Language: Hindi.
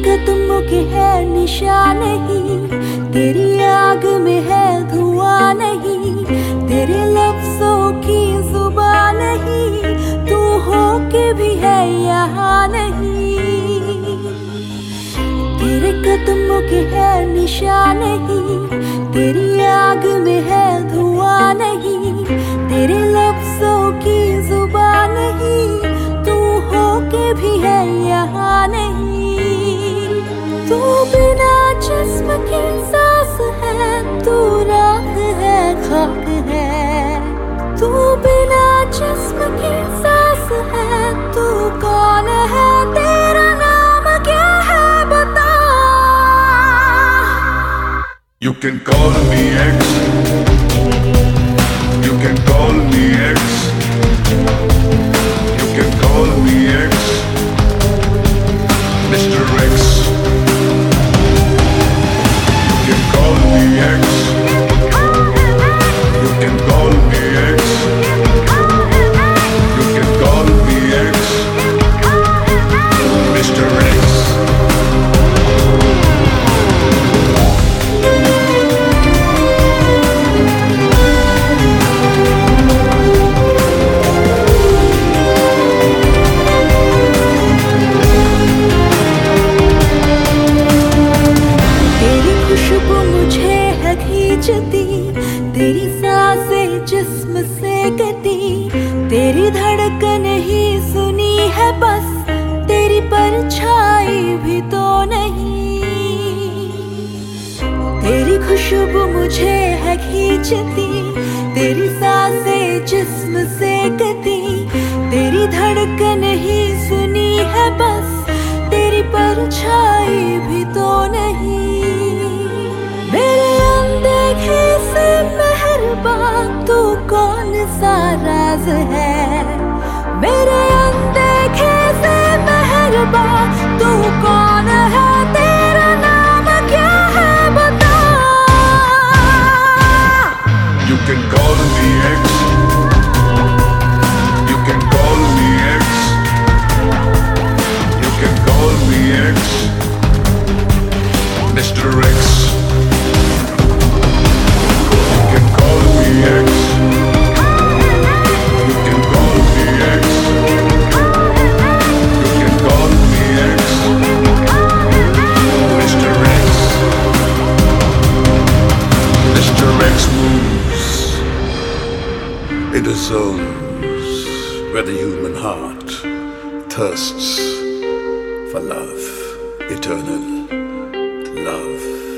कदमों के है निशान नहीं, तेरी आग में है धुआं नहीं, तेरे लफ्जों की जुबान नहीं, तू हो के भी है यहाँ नहीं। तेरे कदमों के है निशान नहीं, तेरी आग में है धुआं नहीं, तेरे लफ्जों की जुबान नहीं, तू हो के भी है यहाँ नहीं। तू बिना जिस्म की सांस है, तू राख है खाक है, तू बिना जिस्म की सांस है, तू कौन है, तेरा नाम क्या है बता। You can call me X, you can call me X, you can call me X, Mr. X. You can call me X, you can call me X, you can call me X, Mr. X. तेरी सांसें जिस्म से कटी, तेरी धड़कन ही सुनी है बस, तेरी परछाई भी तो नहीं। तेरी खुशबू मुझे है खींचती, तेरी सांसें जिस्म से कटी, तेरी धड़कन ही सुनी है बस, तेरी परछाई भी तो नहीं। मेरे अनदेखे से मेहरबान तू कौन सा राज है, मेरे अनदेखे से मेहरबान तू कौन है, तेरा नाम क्या है बता। You can call me X, you can call me X, you can call me X, Mr. X. In the zones where the human heart thirsts for love, eternal love.